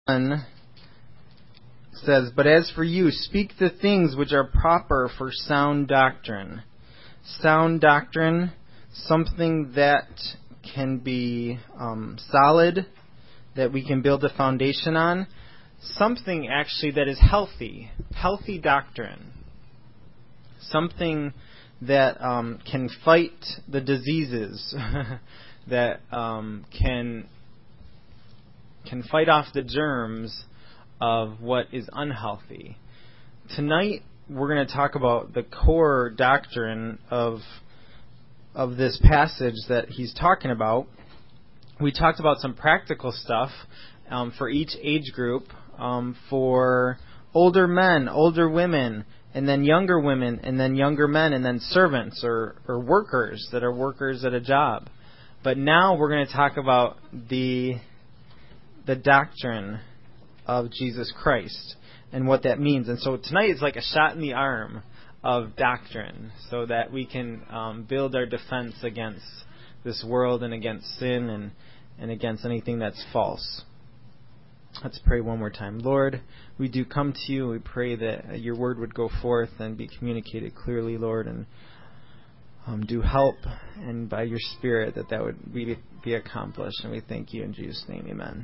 1 says, "But as for you, speak the things which are proper for sound doctrine." Sound doctrine, something that can be solid, that we can build a foundation on. Something actually that is healthy doctrine. Something that can fight the diseases, that can fight off the germs of what is unhealthy. Tonight, we're going to talk about the core doctrine of this passage that he's talking about. We talked about some practical stuff for each age group, for older men, older women, and then younger women, and then younger men, and then servants or workers that are workers at a job. But now we're going to talk about the doctrine of Jesus Christ and what that means. And so tonight is like a shot in the arm of doctrine so that we can build our defense against this world and against sin and against anything that's false. Let's pray one more time. Lord, we do come to you. We pray that your word would go forth and be communicated clearly, Lord, and do help, and by your Spirit that would be accomplished. And we thank you in Jesus' name. Amen.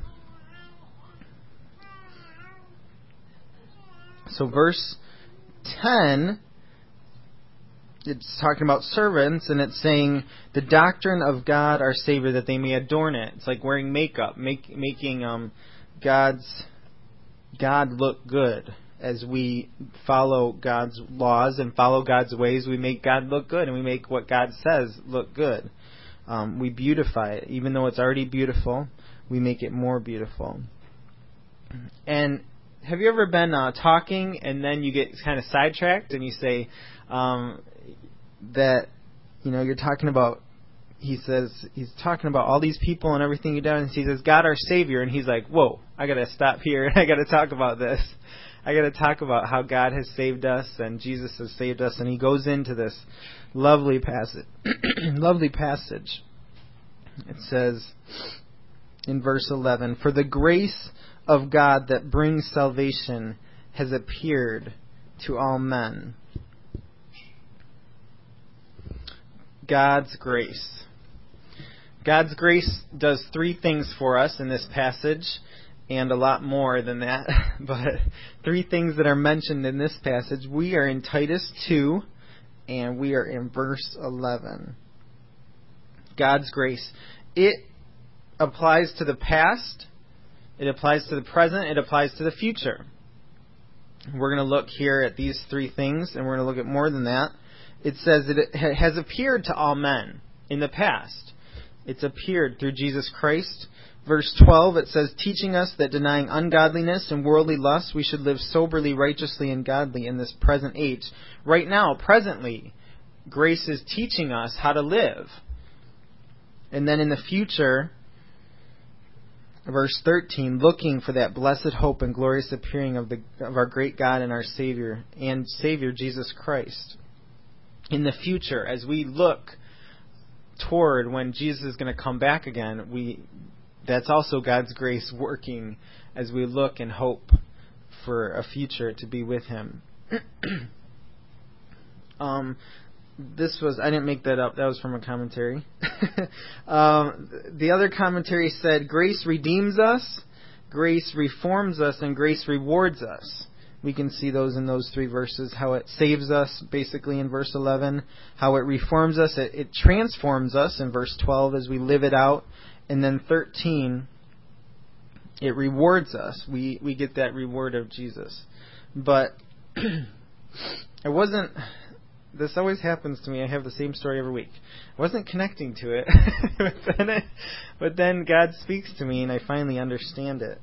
So verse 10, it's talking about servants, and it's saying the doctrine of God our Savior, that they may adorn it. It's like wearing makeup, making God look good. As we follow God's laws and follow God's ways, we make God look good, and we make what God says look good. We beautify it. Even though it's already beautiful, we make it more beautiful. And have you ever been talking and then you get kind of sidetracked and you say that, you're talking about, he's talking about all these people and everything you've done, and he says, God our Savior, and he's like, whoa, I got to stop here and I got to talk about this. I got to talk about how God has saved us and Jesus has saved us, and he goes into this lovely passage. It says in verse 11, "For the grace of God that brings salvation has appeared to all men." God's grace. God's grace does three things for us in this passage, and a lot more than that. But three things that are mentioned in this passage. We are in Titus 2, and we are in verse 11. God's grace. It applies to the past, it applies to the present, it applies to the future. We're going to look here at these three things, and we're going to look at more than that. It says that it has appeared to all men in the past. It's appeared through Jesus Christ. Verse 12, it says, teaching us that denying ungodliness and worldly lusts, we should live soberly, righteously, and godly in this present age. Right now, presently, grace is teaching us how to live. And then in the future, verse 13, looking for that blessed hope and glorious appearing of our great God and our Savior Jesus Christ. In the future, as we look toward when Jesus is going to come back again, that's also God's grace working as we look and hope for a future to be with Him. I didn't make that up. That was from a commentary. The other commentary said, grace redeems us, grace reforms us, and grace rewards us. We can see those in those three verses, how it saves us, basically, in verse 11, how it reforms us, it transforms us in verse 12 as we live it out, and then 13, it rewards us. We get that reward of Jesus. But this always happens to me. I have the same story every week. I wasn't connecting to it, but then God speaks to me, and I finally understand it.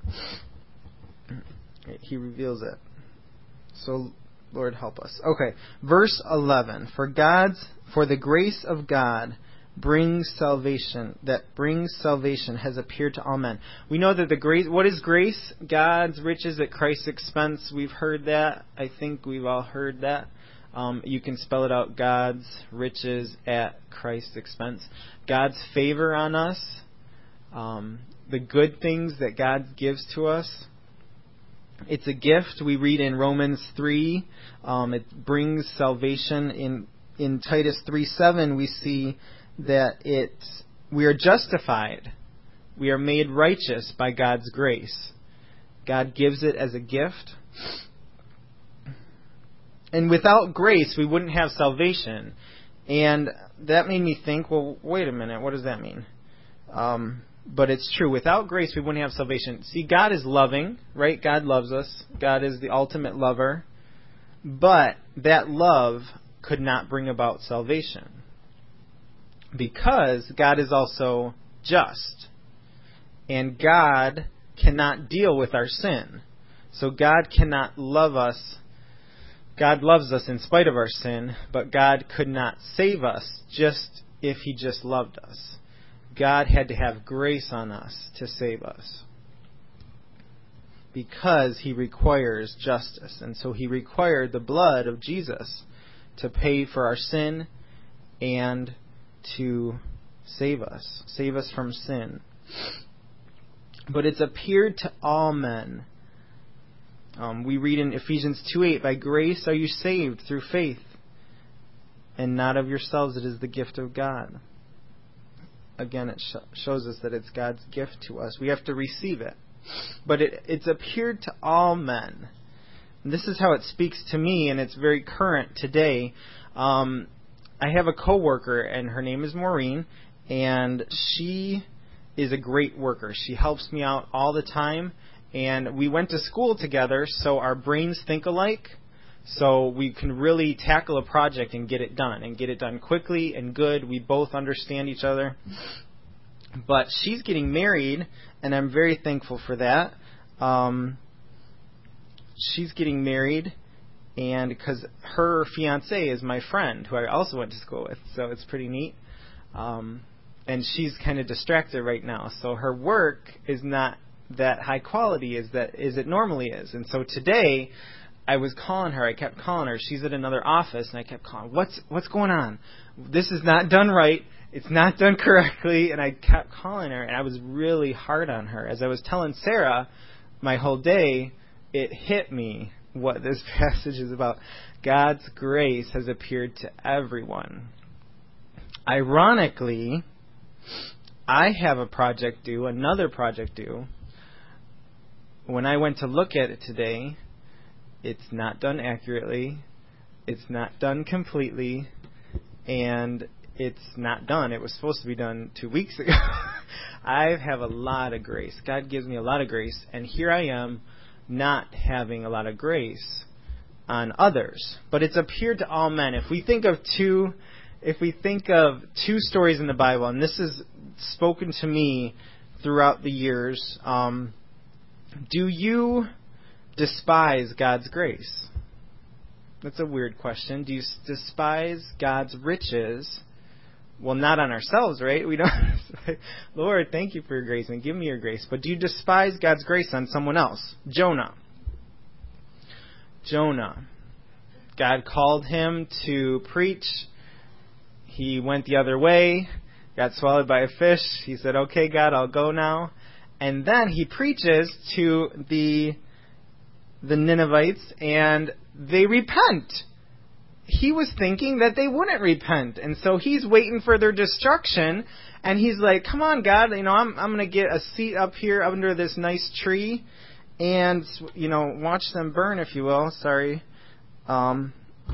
He reveals it. So, Lord, help us. Okay, verse 11. For the grace of God brings salvation has appeared to all men. We know that the grace, what is grace? God's riches at Christ's expense. We've heard that. I think we've all heard that. You can spell it out, God's riches at Christ's expense. God's favor on us, the good things that God gives to us, It's a gift. We read in Romans 3, it brings salvation. In Titus 3:7, we see that we are justified. We are made righteous by God's grace. God gives it as a gift. And without grace, we wouldn't have salvation. And that made me think, well, wait a minute, what does that mean? But it's true. Without grace, we wouldn't have salvation. See, God is loving, right? God loves us. God is the ultimate lover. But that love could not bring about salvation. Because God is also just. And God cannot deal with our sin. So God cannot love us. God loves us in spite of our sin, but God could not save us just if He just loved us. God had to have grace on us to save us. Because He requires justice. And so He required the blood of Jesus to pay for our sin and to save us from sin. But it's appeared to all men. We read in Ephesians 2:8, by grace are you saved through faith, and not of yourselves, it is the gift of God. Again, it shows us that it's God's gift to us. We have to receive it. But it's appeared to all men. And this is how it speaks to me, and it's very current today. I have a coworker, and her name is Maureen, and she is a great worker. She helps me out all the time. And we went to school together, so our brains think alike. So we can really tackle a project and get it done quickly and good. We both understand each other. But she's getting married, and I'm very thankful for that. She's getting married, and because her fiance is my friend, who I also went to school with, so it's pretty neat. And she's kind of distracted right now, so her work is not that high quality as it normally is. And so today I was calling her. I kept calling her. She's at another office, and I kept calling. What's going on? This is not done right. It's not done correctly. And I kept calling her, and I was really hard on her. As I was telling Sarah my whole day, it hit me what this passage is about. God's grace has appeared to everyone. Ironically, I have a project due, another project due. When I went to look at it today, it's not done accurately, it's not done completely, and it's not done. It was supposed to be done 2 weeks ago. I have a lot of grace. God gives me a lot of grace, and here I am not having a lot of grace on others. But it's appeared to all men. If we think of two stories in the Bible, and this is spoken to me throughout the years, do you despise God's grace? That's a weird question. Do you despise God's riches? Well, not on ourselves, right? We don't. Lord, thank you for your grace and give me your grace. But do you despise God's grace on someone else? Jonah. God called him to preach. He went the other way, got swallowed by a fish. He said, okay, God, I'll go now. And then he preaches to the Ninevites, and they repent. He was thinking that they wouldn't repent, and so he's waiting for their destruction. And he's like, "Come on, God, I'm going to get a seat up here under this nice tree, and watch them burn, if you will." Sorry, and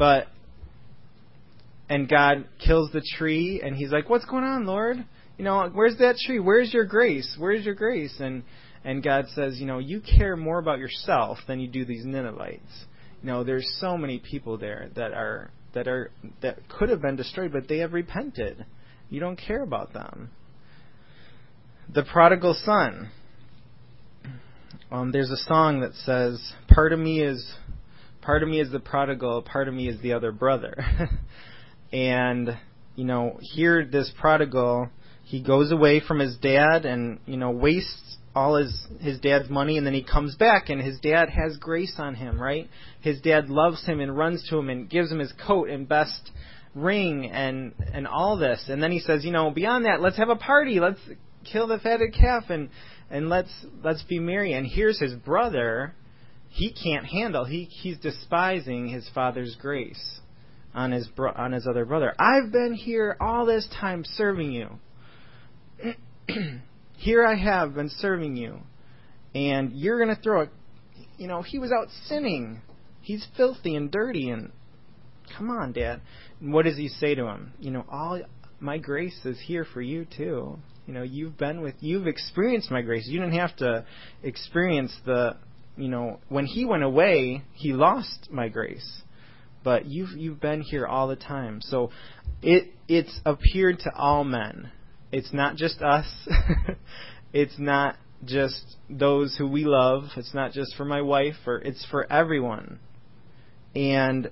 God kills the tree, and he's like, "What's going on, Lord? Where's that tree? Where's your grace? Where's your grace?" And God says, you care more about yourself than you do these Ninevites. There's so many people there that could have been destroyed, but they have repented. You don't care about them. The prodigal son. There's a song that says, part of me is the prodigal, part of me is the other brother. And here this prodigal, he goes away from his dad and wastes all his dad's money, and then he comes back, and his dad has grace on him, right? His dad loves him and runs to him and gives him his coat and best ring and all this. And then he says, beyond that, let's have a party. Let's kill the fatted calf and let's be merry. And here's his brother he can't handle. He's despising his father's grace on his other brother. I've been here all this time serving you. Here I have been serving you, and you're going to throw it. He was out sinning. He's filthy and dirty, and come on, Dad. And what does he say to him? All my grace is here for you too. You've experienced my grace. You didn't have to experience when he went away, he lost my grace. But you've been here all the time. So it's appeared to all men. It's not just us. It's not just those who we love. It's not just for my wife. It's for everyone. And,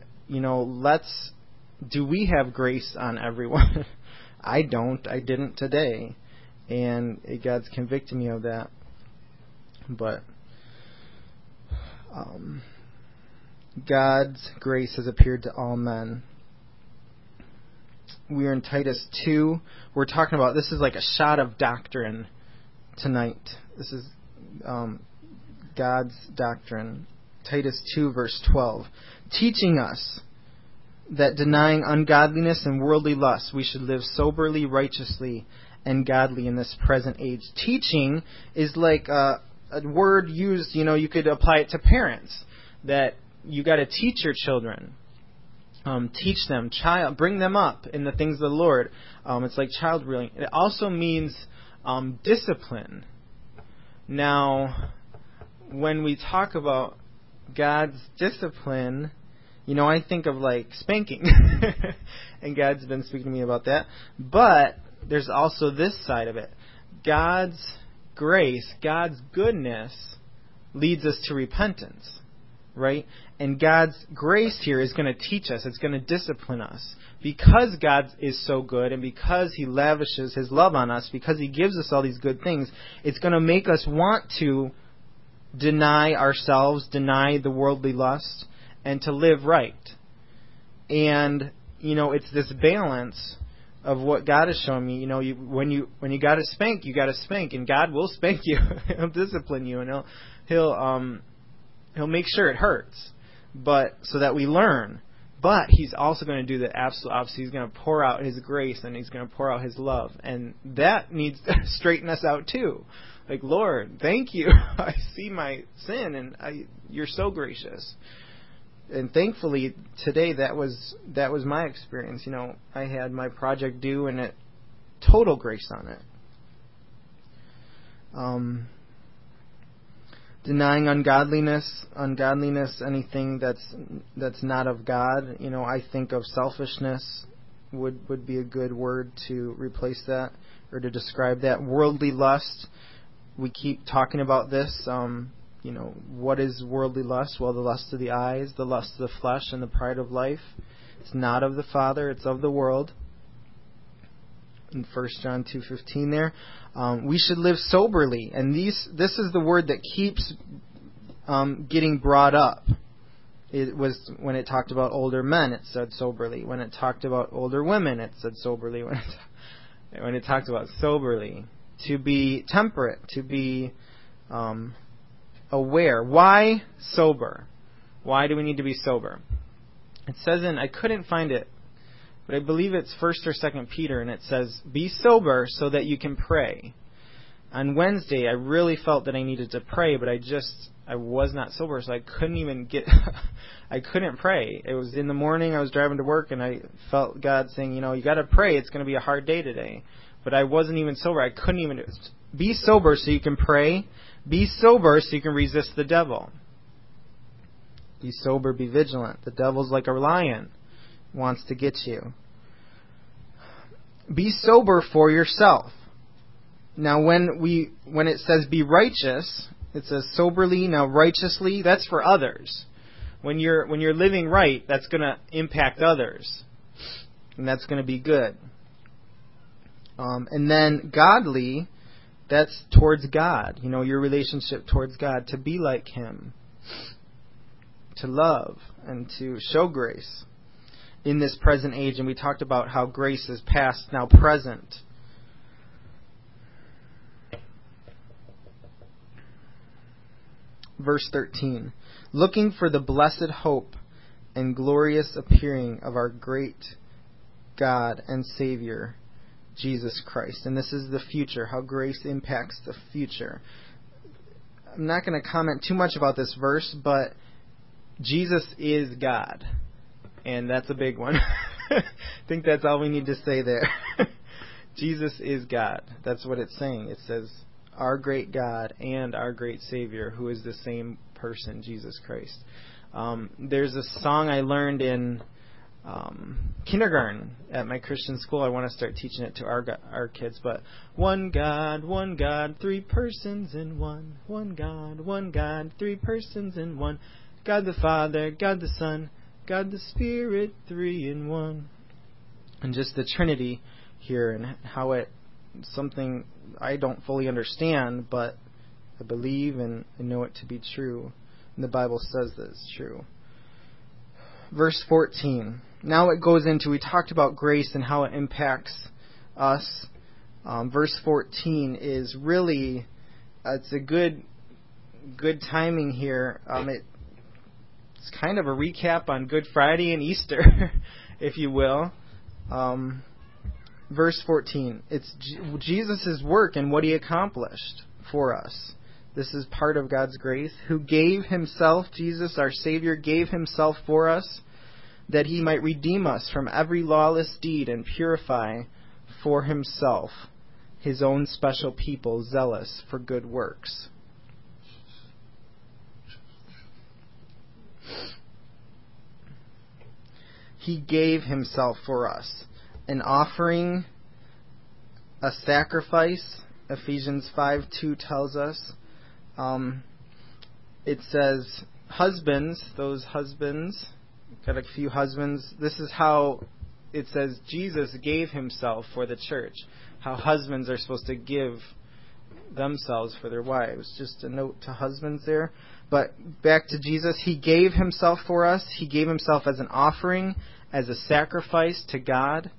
do we have grace on everyone? I don't. I didn't today. And God's convicted me of that. But God's grace has appeared to all men. We are in Titus 2. We're talking about, this is like a shot of doctrine tonight. This is God's doctrine. Titus 2, verse 12. Teaching us that denying ungodliness and worldly lust, we should live soberly, righteously, and godly in this present age. Teaching is like a word used, you could apply it to parents, that you got to teach your children. Teach them, bring them up in the things of the Lord. It's like child rearing. It also means discipline. Now, when we talk about God's discipline, I think of like spanking. And God's been speaking to me about that. But there's also this side of it. God's grace, God's goodness leads us to repentance. Right? And God's grace here is going to teach us. It's going to discipline us. Because God is so good and because He lavishes His love on us, because He gives us all these good things, it's going to make us want to deny ourselves, deny the worldly lust, and to live right. And, it's this balance of what God has shown me. When you got to spank, you got to spank. And God will spank you. He'll discipline you. And He'll make sure it hurts, but so that we learn. But He's also going to do the absolute opposite. He's going to pour out His grace, and He's going to pour out His love. And that needs to straighten us out too. Like, Lord, thank you. I see my sin, and You're so gracious. And thankfully, today that was my experience. I had my project due, and it total grace on it. Denying ungodliness, anything that's not of God. I think of selfishness would be a good word to replace that or to describe that. Worldly lust. We keep talking about this. What is worldly lust? Well, the lust of the eyes, the lust of the flesh, and the pride of life. It's not of the Father, it's of the world. In 1 John 2:15 there. We should live soberly. And this is the word that keeps getting brought up. It was when it talked about older men, it said soberly. When it talked about older women, it said soberly. When it talked about soberly. To be temperate, to be aware. Why sober? Why do we need to be sober? It says I couldn't find it, but I believe it's 1st or 2nd Peter, and it says, be sober so that you can pray. On Wednesday, I really felt that I needed to pray, but I was not sober, so I couldn't I couldn't pray. It was in the morning, I was driving to work, and I felt God saying, you got to pray, it's going to be a hard day today. But I wasn't even sober, I couldn't even. Be sober so you can pray. Be sober so you can resist the devil. Be sober, be vigilant. The devil's like a lion. Wants to get you. Be sober for yourself. Now when it says be righteous, it says soberly, now righteously, that's for others. When you're living right, that's going to impact others. And that's going to be good. And then godly, that's towards God. Your relationship towards God, to be like Him. To love and to show grace in this present age. And we talked about how grace is past, now present. Verse 13. Looking for the blessed hope and glorious appearing of our great God and Savior, Jesus Christ. And this is the future, how grace impacts the future. I'm not going to comment too much about this verse, but Jesus is God. And that's a big one. I think that's all we need to say there. Jesus is God. That's what it's saying. It says, our great God and our great Savior, who is the same person, Jesus Christ. There's a song I learned in kindergarten at my Christian school. I want to start teaching it to our kids. But one God, three persons in one. One God, three persons in one. God the Father, God the Son, God the Spirit, three in one. And just the Trinity here and how it something I don't fully understand, but I believe and know it to be true. And the Bible says that it's true. Verse 14. Now it goes into, we talked about grace and how it impacts us. Verse 14 is really, it's a good timing here. It's kind of a recap on Good Friday and Easter, if you will. Verse 14. It's Jesus' work and what he accomplished for us. This is part of God's grace, who gave himself, Jesus, our Savior, gave himself for us, that he might redeem us from every lawless deed and purify for himself his own special people, zealous for good works. He gave himself for us, an offering, a sacrifice. Ephesians 5:2 tells us. It says, husbands, those husbands, got a few husbands. This is how it says Jesus gave himself for the church. How husbands are supposed to give themselves for their wives. Just a note to husbands there. But back to Jesus, he gave himself for us. He gave himself as an offering, as a sacrifice to God.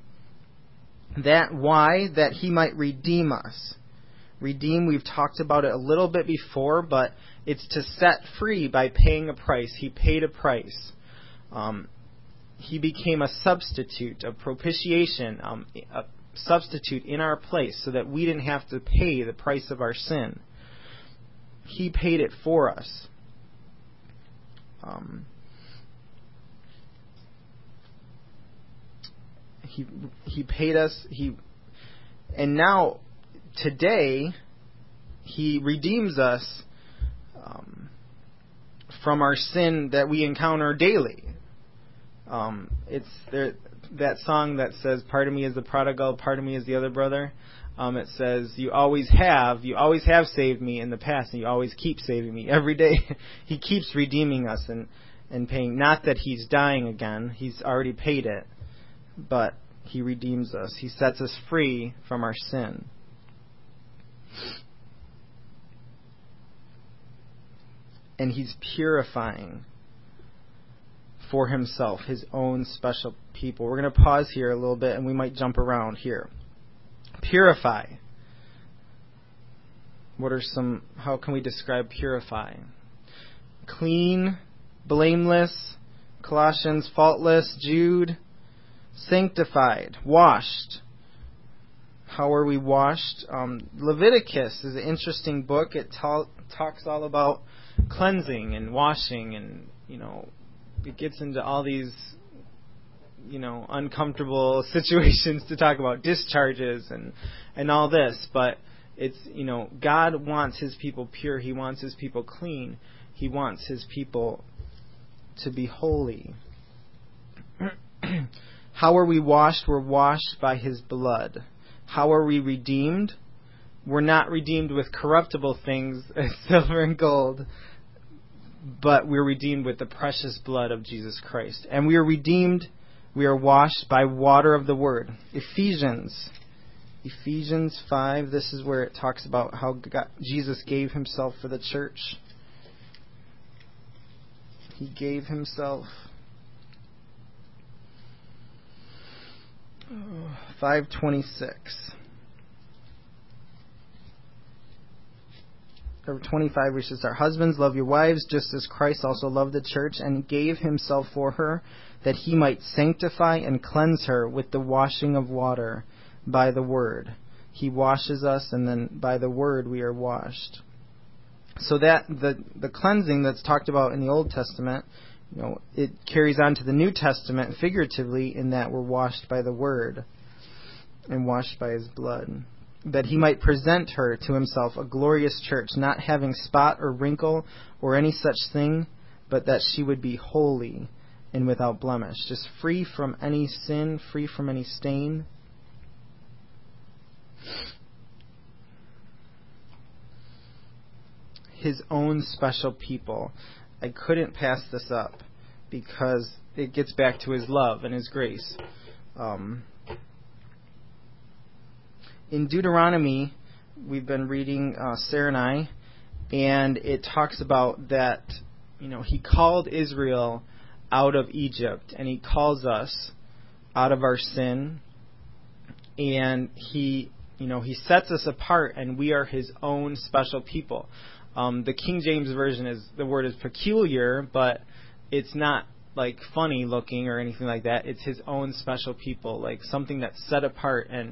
That he might redeem us. Redeem, we've talked about it a little bit before, but it's to set free by paying a price. He paid a price. He became a substitute, a propitiation, a substitute in our place so that we didn't have to pay the price of our sin. He paid it for us. He paid us. And now, today, he redeems us from our sin that we encounter daily. It's there, that song that says, "Part of me is the prodigal, part of me is the other brother." It says, you always have saved me in the past, and you always keep saving me every day. He keeps redeeming us and paying. Not that he's dying again; he's already paid it, but he redeems us. He sets us free from our sin. And he's purifying for himself his own special people. We're going to pause here a little bit, and we might jump around here. Purify. How can we describe purify? Clean, blameless, Colossians, faultless, Jude, sanctified, washed. How are we washed? Leviticus is an interesting book. It talks all about cleansing and washing, and it gets into all these uncomfortable situations to talk about discharges and all this. But it's God wants his people pure. He wants his people clean. He wants his people to be holy. How are we washed? We're washed by his blood. How are we redeemed? We're not redeemed with corruptible things, silver and gold, but we're redeemed with the precious blood of Jesus Christ. And we are washed by water of the word. Ephesians 5, this is where it talks about how Jesus gave himself for the church. He gave himself. 5:26. or 25, where he says, "Our husbands, love your wives, just as Christ also loved the church and gave himself for her, that he might sanctify and cleanse her with the washing of water by the word." He washes us, and then by the word we are washed. So that the cleansing that's talked about in the Old Testament, it carries on to the New Testament figuratively in that we're washed by the word and washed by his blood. That he might present her to himself a glorious church, not having spot or wrinkle or any such thing, but that she would be holy and without blemish, just free from any sin, free from any stain. His own special people. I couldn't pass this up because it gets back to his love and his grace. In Deuteronomy, we've been reading Sarah and I, and it talks about that, he called Israel out of Egypt, and he calls us out of our sin, and he sets us apart, and we are his own special people. The King James Version the word is peculiar, but it's not like funny looking or anything like that. It's his own special people, like something that's set apart. And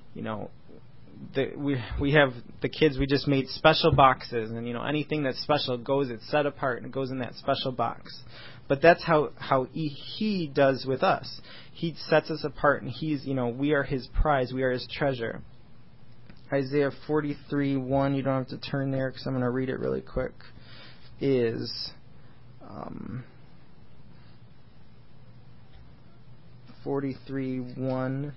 we have the kids. We just made special boxes, and anything that's special it's set apart and it goes in that special box. But that's how he does with us. He sets us apart, and we are his prize. We are his treasure. Isaiah 43:1, you don't have to turn there because I'm going to read it really quick, is 43:1.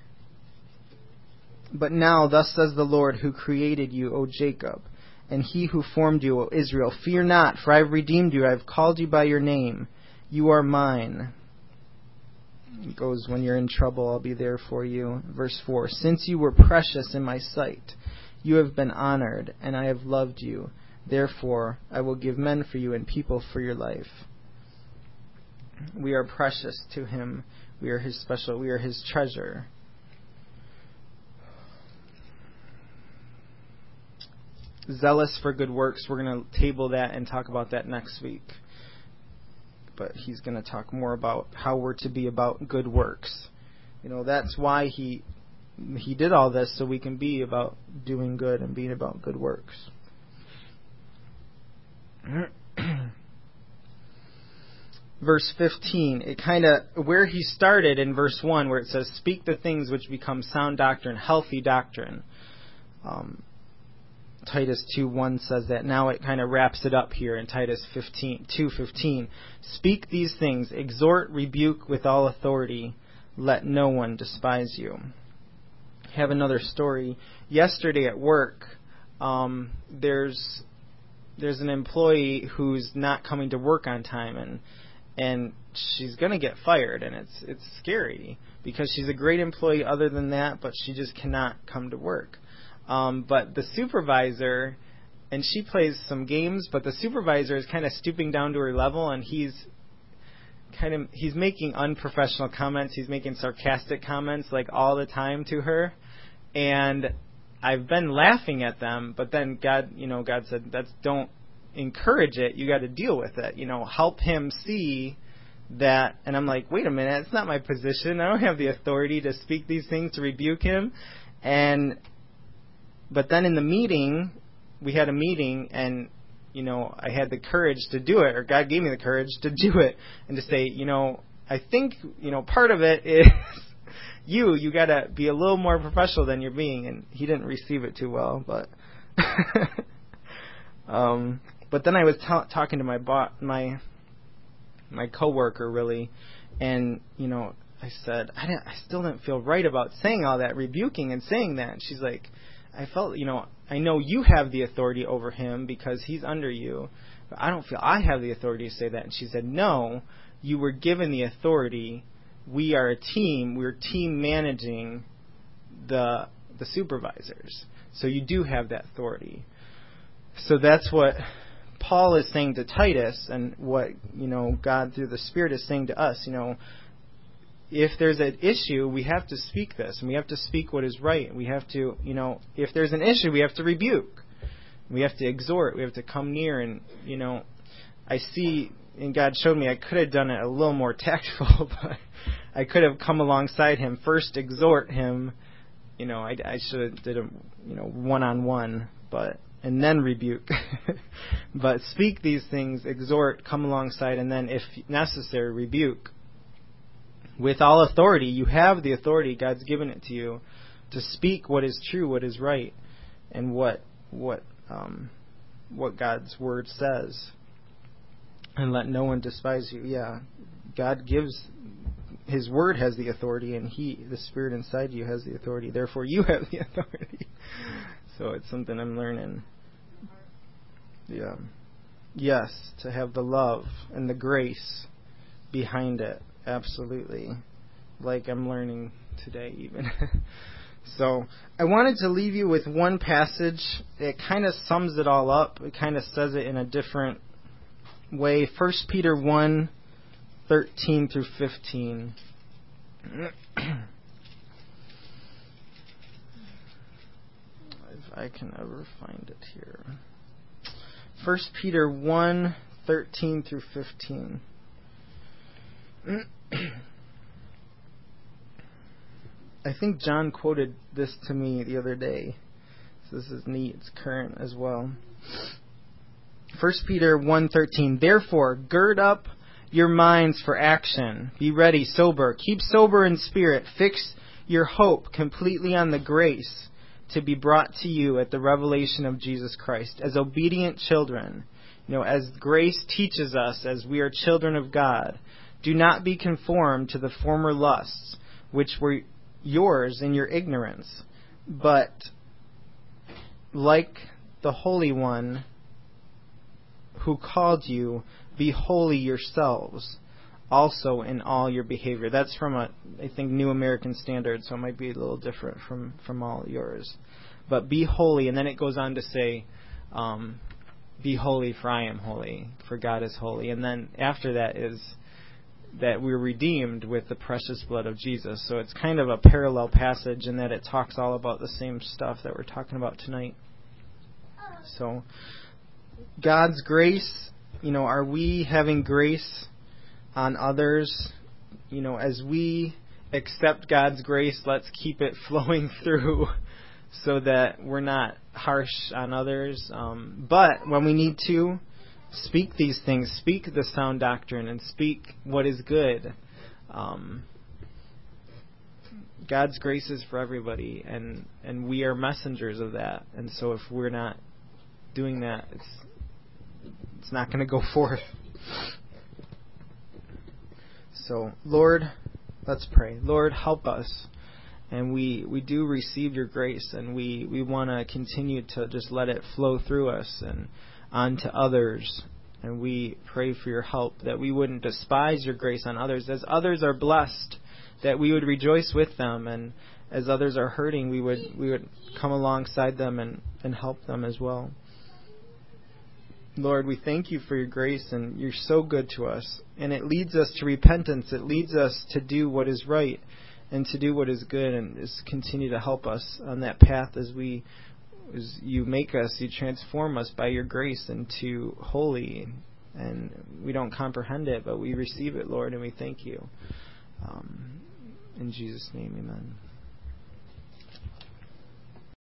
"But now, thus says the Lord, who created you, O Jacob, and he who formed you, O Israel, fear not, for I have redeemed you. I have called you by your name. You are mine." It goes, "When you're in trouble, I'll be there for you." Verse 4, "Since you were precious in my sight, you have been honored, and I have loved you. Therefore, I will give men for you and people for your life." We are precious to him. We are his special. We are his treasure. Zealous for good works. We're going to table that and talk about that next week. But he's going to talk more about how we're to be about good works. That's why he did all this, so we can be about doing good and being about good works. Verse 15, it kind of, where he started in verse 1, where it says, "Speak the things which become sound doctrine," healthy doctrine. Titus 2:1 says that. Now it kind of wraps it up here in Titus 2:15. "Speak these things, exhort, rebuke with all authority. Let no one despise you." I have another story. Yesterday at work, there's an employee who's not coming to work on time, and she's going to get fired, and it's scary because she's a great employee other than that, but she just cannot come to work. But the supervisor, and she plays some games, but the supervisor is kind of stooping down to her level, and he's making unprofessional comments. He's making sarcastic comments like all the time to her, and I've been laughing at them. But then God said, don't encourage it. You got to deal with it. Help him see that. And I'm like, wait a minute, it's not my position. I don't have the authority to speak these things, to rebuke him. But then in the meeting, we had a meeting, and, I had the courage to do it, or God gave me the courage to do it, and to say, I think, part of it is you got to be a little more professional than you're being. And he didn't receive it too well, but but then I was talking to my coworker, really, and, I said, I still didn't feel right about saying all that, rebuking and saying that. And she's like, I felt, I know you have the authority over him because he's under you, but I don't feel I have the authority to say that. And she said, no, you were given the authority. We are a team. We're team managing the supervisors. So you do have that authority. So that's what Paul is saying to Titus, and what, God through the Spirit is saying to us. If there's an issue, we have to speak this, and we have to speak what is right. We have to, if there's an issue, we have to rebuke. We have to exhort. We have to come near. And, I see, and God showed me I could have done it a little more tactful, but I could have come alongside him, first exhort him. I should have did a, one-on-one, and then rebuke. But speak these things, exhort, come alongside, and then, if necessary, rebuke. With all authority, you have the authority. God's given it to you to speak what is true, what is right, and what God's word says. And let no one despise you. Yeah, God gives. His word has the authority, and the Spirit inside you has the authority. Therefore, you have the authority. So it's something I'm learning. Yeah. Yes, to have the love and the grace behind it. Absolutely. Like I'm learning today even. So I wanted to leave you with one passage. It kind of sums it all up. It kind of says it in a different way. 1 Peter 1, 13 through 15. If I can ever find it here. 1 Peter 1, 13 through 15. I think John quoted this to me the other day. So this is neat. It's current as well. 1 Peter 1:13. Therefore, gird up your minds for action. Be ready, sober. Keep sober in spirit. Fix your hope completely on the grace to be brought to you at the revelation of Jesus Christ. As obedient children, as grace teaches us, as we are children of God, do not be conformed to the former lusts which were yours in your ignorance, but like the Holy One who called you, be holy yourselves also in all your behavior. That's from I think, New American Standard, so it might be a little different from all yours. But be holy, and then it goes on to say, be holy, for I am holy, for God is holy. And then after that is that we're redeemed with the precious blood of Jesus. So it's kind of a parallel passage in that it talks all about the same stuff that we're talking about tonight. So God's grace, are we having grace on others? As we accept God's grace, let's keep it flowing through so that we're not harsh on others. But when we need to, speak these things, speak the sound doctrine, and speak what is good. God's grace is for everybody, and we are messengers of that. And so if we're not doing that, it's not going to go forth. So, Lord, let's pray. Lord, help us. And we do receive your grace, and we want to continue to just let it flow through us and onto others. And we pray for your help, that we wouldn't despise your grace on others. As others are blessed, that we would rejoice with them. And as others are hurting, we would come alongside them and help them as well. Lord, we thank you for your grace, and you're so good to us. And it leads us to repentance. It leads us to do what is right and to do what is good, and just continue to help us on that path as you make us, you transform us by your grace into holy. And we don't comprehend it, but we receive it, Lord, and we thank you. In Jesus' name, amen.